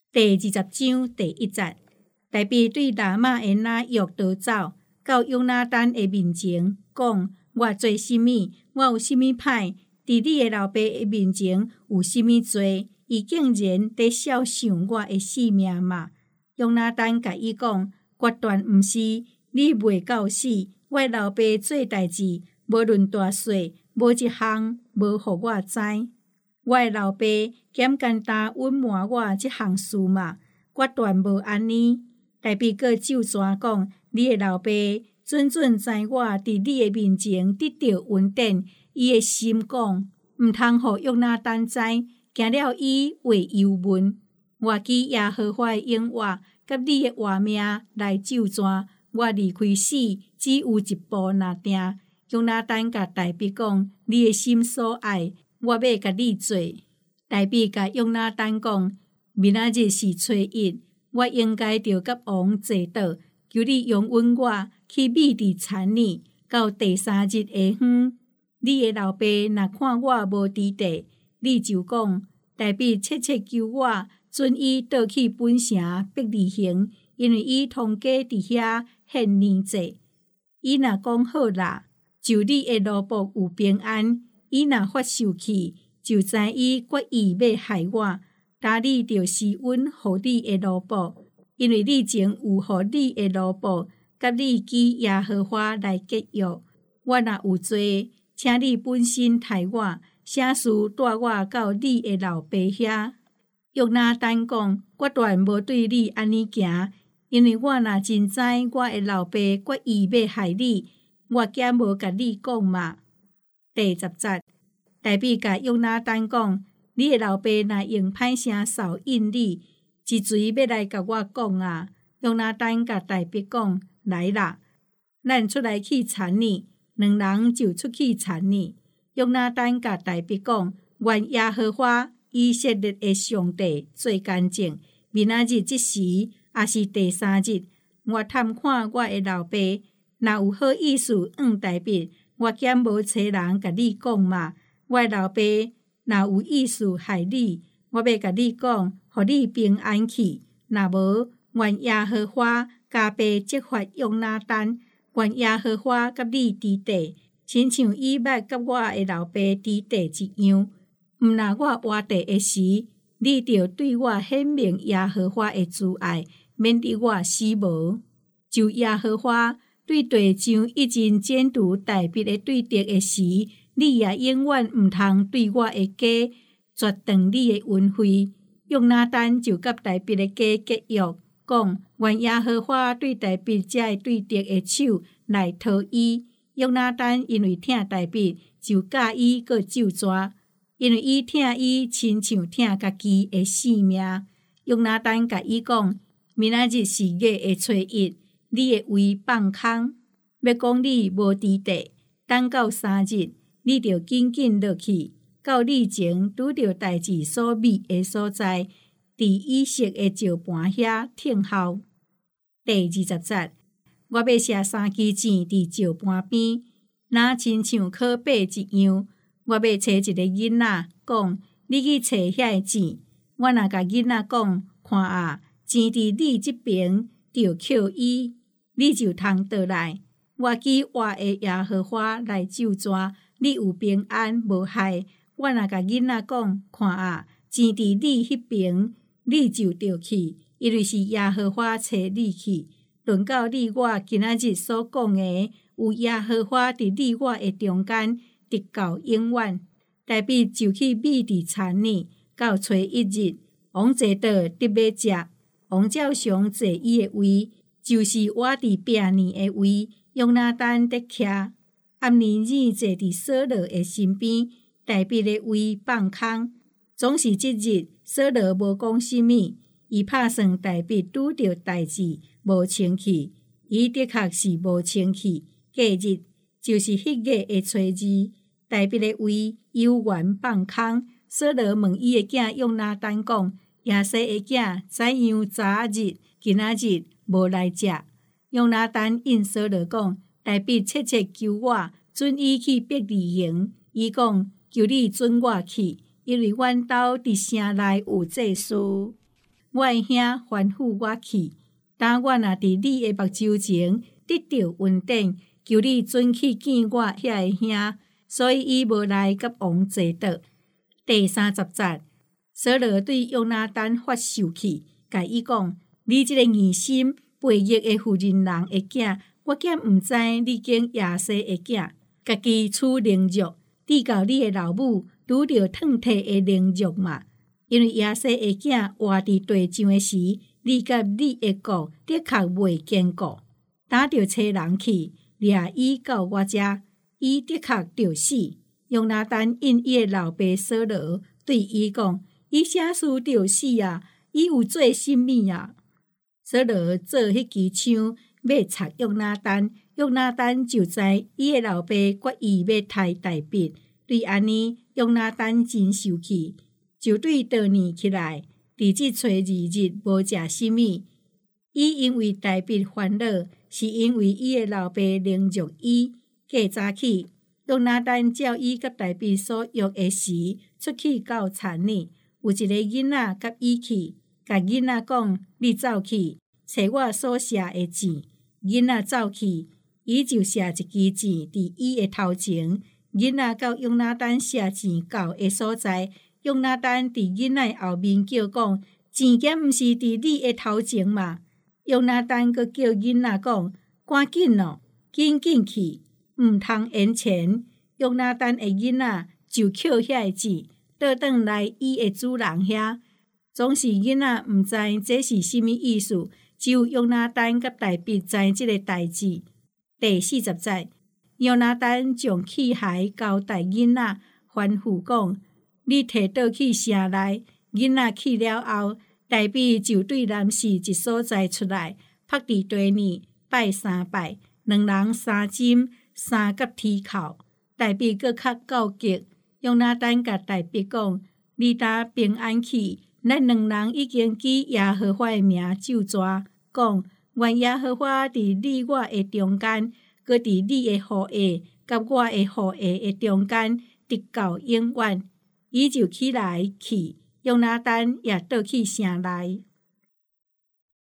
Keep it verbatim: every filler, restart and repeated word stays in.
第二十章第一节，大卫对拿玛的哪约逃走，到约拿单的面前，讲：我做甚物？我有甚物歹？伫你的老爸的面前有甚物罪？伊竟然在笑想我的性命嘛？约拿单甲伊讲：决断毋是，你袂到死。我老爸做代志，无论大小，无一项无互我知。我的老爸简简单隐瞒我即项事嘛，决断无安尼。大卫阁咒詛讲：你的老爸准准知我伫你的面前得到恩典，伊的心讲：毋通互约拿单知，惊了伊为忧闷。我记耶和华的应话，甲你的活命来咒詛，我离开死只有一步若定。约拿单甲大卫讲：你的心所爱，我要甲你做。大卫甲约拿单讲：明仔日是初一，我应该着甲王坐倒，求你容允我去米地田里，到第三日下昏。你的老爸若看我无伫地，你就讲：大卫切切求我准伊倒去本城伯利恒，因为伊同家伫遐献年祭。伊若讲好啦，就你的奴仆有平安；伊若发受气，就知伊决意要害我。今日就施恩互你的奴仆，因为你前有互你的奴仆，甲你记耶和华来结约。我若有罪，请你本身杀我，啥事带我到你的老爸遐。约拿单讲：决断无对你安尼行，因为我若真知我的老爸决意要害你，我竟无甲你讲嘛。第十节，大卫甲约拿单讲：你的老爸若用歹声扫应你，一嘴要来甲我讲啊。约拿单甲大卫讲：来啦，咱出来去田里。两人就出去田里。约拿单甲大卫讲：愿耶和华以色列的上帝做见证，明仔日即时也是第三日，我探看我的老爸，若有好意思恩大卫，我竟无找人甲你讲嘛。我的老爸若有意思害你，我要甲你讲，互你平安去。若无，愿耶和华加倍责罚约拿单，愿耶和华甲你伫地，亲像伊捌甲我的老爸伫地一样。毋若我活地的时，你着对我显明耶和华的慈爱，免得我死无。就耶和华对地上一人监督大卫的对敌的时，你也永远毋通对我的家绝断你的恩惠。约拿单就甲大卫的家结约，讲：愿耶和华对大卫这对敌的手来讨伊。约拿单因为疼大卫，就教伊阁咒詛，因为伊疼伊亲像疼家己的性命。约拿单甲伊讲：明仔日是月的初一，你的位放空，要讲你无伫地，等到三日，你着紧紧落去，到你前拄着代志所密的所在，伫以色的石盘遐听候。第二十节，我要写三支箭伫石盘边，若亲像可爬一样。我要找一个囡仔，讲：你去找遐个箭。我若甲囡仔讲：看啊，箭伫你即边，着扣伊，你就通倒来。我记我的耶和华来咒詛，你有平安无害。我若甲囡仔讲：看啊，箭伫你迄边，你就着去，因为是耶和华找你去。论到你我今仔日所讲的，有耶和华伫你我的中间，直到永远。大卫就去米地田里，到初一日，王坐倒得要食，王照常坐伊的位，就是我伫白年的位。约拿单得徛，暗年日坐伫扫罗的身边，大卫的位放空。总是即日，扫罗无讲甚物，伊拍算大卫拄着代志，无清气。伊的确是无清气。隔日就是迄月的初二，大卫的位悠然放空。扫罗问伊的囝约拿单讲：耶西的囝，怎样昨日、今仔日无来食？约拿单应扫罗讲：大卫切切求我准伊去伯利恒。伊讲：求你准我去，因为阮兜伫城内有这事。 我的兄吩咐我去，当我若伫你的目睭前得到恩典，求你准去见我遐个兄，所以伊无来甲王坐倒。第三十节，扫罗对约拿单发受气，甲伊讲：你这个疑心悖逆的妇人人的囝，我竟毋知你经亚西的囝，家己取凌辱，递到你的老母，拄着烫摕的凌辱嘛。因为亚西的囝活伫地上的时，你甲你的骨的确袂坚固，打着找人去，掠伊到我遮，伊的确着死。约拿单因伊的老爸扫罗对伊讲：伊啥事着死啊？伊有做甚物啊？扫罗做迄支枪要插约拿单，约拿单就知伊的老爸决意要杀大卫。对安尼，约拿单真受气，就对倒年起来，伫即初二日无食甚物。伊因为大卫烦恼，是因为伊的老爸凌辱伊。过早起，约拿单照伊甲大卫所约的时，出去到田里，有一个囡仔甲伊去，甲囡仔讲：你走去，找我所写的字。囡仔走去，伊就写一支字伫伊的头前。囡仔到约拿单写字到的所在，约拿单伫囡仔后面叫讲：钱检毋是伫你的头前嘛？约拿单阁叫囡仔讲：赶紧哦，紧紧去，毋通延前。约拿单的囡仔就捡遐个字，倒转来伊的主人遐。总是囡仔毋知这是甚物意思，只有约拿单甲大卫知即个代志。第四十节，约拿单将器械交代囡仔，吩咐讲：你摕倒去城内。囡仔去了后，大卫就对男士一所在出来，趴伫地面拜三拜，两人三针三角铁扣。大卫搁较告急，约拿单甲大卫讲：你打平安去，咱两人已经记耶和华的名咒詛，讲：愿耶和华伫你我的中间，搁伫你的后裔甲我的后裔的中间，直到永远。伊就起来去，约拿单也倒去城内。